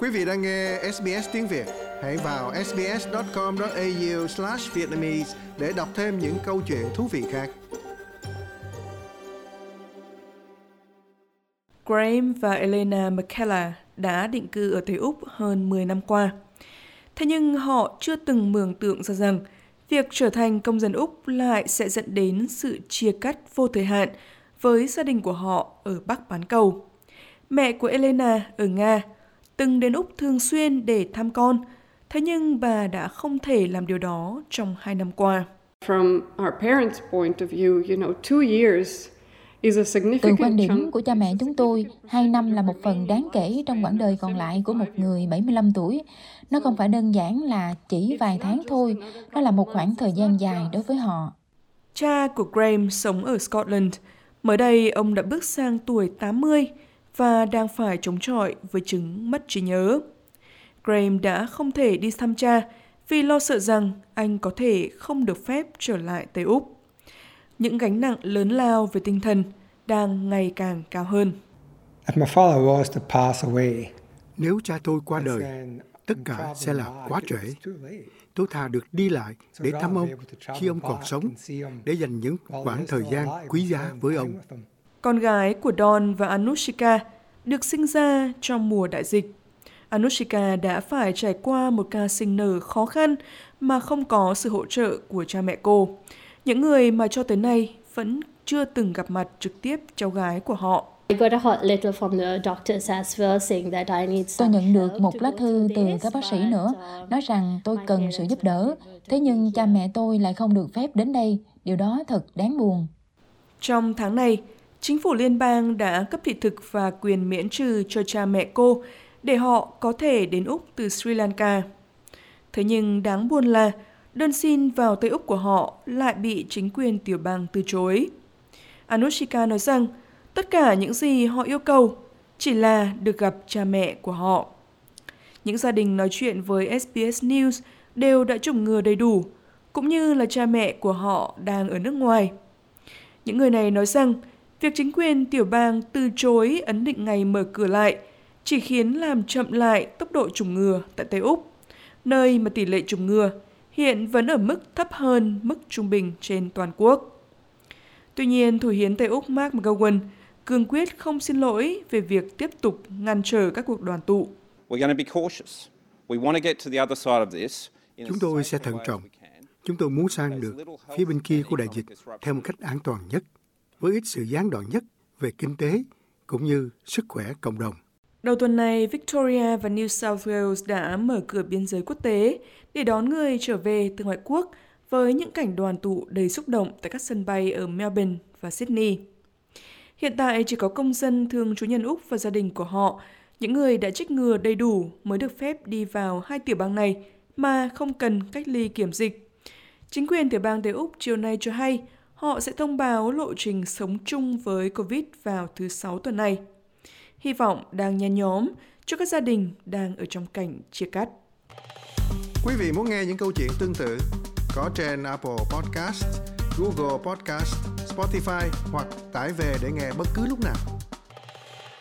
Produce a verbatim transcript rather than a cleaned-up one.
Quý vị đang nghe ét bê ét tiếng Việt. Hãy vào ét bê ét chấm com chấm a u slash vietnamese để đọc thêm những câu chuyện thú vị khác. Graham và Elena McKellar đã định cư ở Tây Úc hơn mười năm qua. Thế nhưng họ chưa từng mường tượng ra rằng việc trở thành công dân Úc lại sẽ dẫn đến sự chia cắt vô thời hạn với gia đình của họ ở Bắc bán cầu. Mẹ của Elena ở Nga từng đến Úc thường xuyên để thăm con, thế nhưng bà đã không thể làm điều đó trong hai năm qua. From our parents' point of view, you know, two years is a significant Từ quan điểm của cha mẹ chúng tôi, hai năm là một phần đáng kể trong quãng đời còn lại của một người bảy mươi lăm tuổi. Nó không phải đơn giản là chỉ vài tháng thôi, nó là một khoảng thời gian dài đối với họ. Cha của Graham sống ở Scotland. Mới đây, ông đã bước sang tuổi tám mươi và đang phải chống chọi với chứng mất trí nhớ. Graham đã không thể đi thăm cha vì lo sợ rằng anh có thể không được phép trở lại Tây Úc. Những gánh nặng lớn lao về tinh thần đang ngày càng cao hơn. Nếu cha tôi qua đời, tất cả sẽ là quá trễ. Tôi thà được đi lại để thăm ông khi ông còn sống, để dành những khoảng thời gian quý giá với ông. Con gái của Dawn và Anushika được sinh ra trong mùa đại dịch. Anushika đã phải trải qua một ca sinh nở khó khăn mà không có sự hỗ trợ của cha mẹ cô, những người mà cho tới nay vẫn chưa từng gặp mặt trực tiếp cháu gái của họ. Tôi nhận được một lá thư từ các bác sĩ nữa, nói rằng tôi cần sự giúp đỡ, thế nhưng cha mẹ tôi lại không được phép đến đây. Điều đó thật đáng buồn. Trong tháng này, chính phủ liên bang đã cấp thị thực và quyền miễn trừ cho cha mẹ cô để họ có thể đến Úc từ Sri Lanka. Thế nhưng đáng buồn là đơn xin vào Tây Úc của họ lại bị chính quyền tiểu bang từ chối. Anushika nói rằng tất cả những gì họ yêu cầu chỉ là được gặp cha mẹ của họ. Những gia đình nói chuyện với ét bê ét News đều đã chủng ngừa đầy đủ, cũng như là cha mẹ của họ đang ở nước ngoài. Những người này nói rằng việc chính quyền tiểu bang từ chối ấn định ngày mở cửa lại chỉ khiến làm chậm lại tốc độ chủng ngừa tại Tây Úc, nơi mà tỷ lệ chủng ngừa hiện vẫn ở mức thấp hơn mức trung bình trên toàn quốc. Tuy nhiên, Thủ hiến Tây Úc Mark McGowan cương quyết không xin lỗi về việc tiếp tục ngăn trở các cuộc đoàn tụ. Chúng tôi sẽ thận trọng. Chúng tôi muốn sang được phía bên kia của đại dịch theo một cách an toàn nhất, với ít sự gián đoạn nhất về kinh tế cũng như sức khỏe cộng đồng. Đầu tuần này, Victoria và New South Wales đã mở cửa biên giới quốc tế để đón người trở về từ ngoại quốc với những cảnh đoàn tụ đầy xúc động tại các sân bay ở Melbourne và Sydney. Hiện tại chỉ có công dân thường trú nhân Úc và gia đình của họ, những người đã chích ngừa đầy đủ mới được phép đi vào hai tiểu bang này mà không cần cách ly kiểm dịch. Chính quyền tiểu bang Tây Úc chiều nay cho hay họ sẽ thông báo lộ trình sống chung với Covid vào thứ Sáu tuần này. Hy vọng đang nhen nhóm cho các gia đình đang ở trong cảnh chia cắt. Quý vị muốn nghe những câu chuyện tương tự có trên Apple Podcast, Google Podcast, Spotify hoặc tải về để nghe bất cứ lúc nào.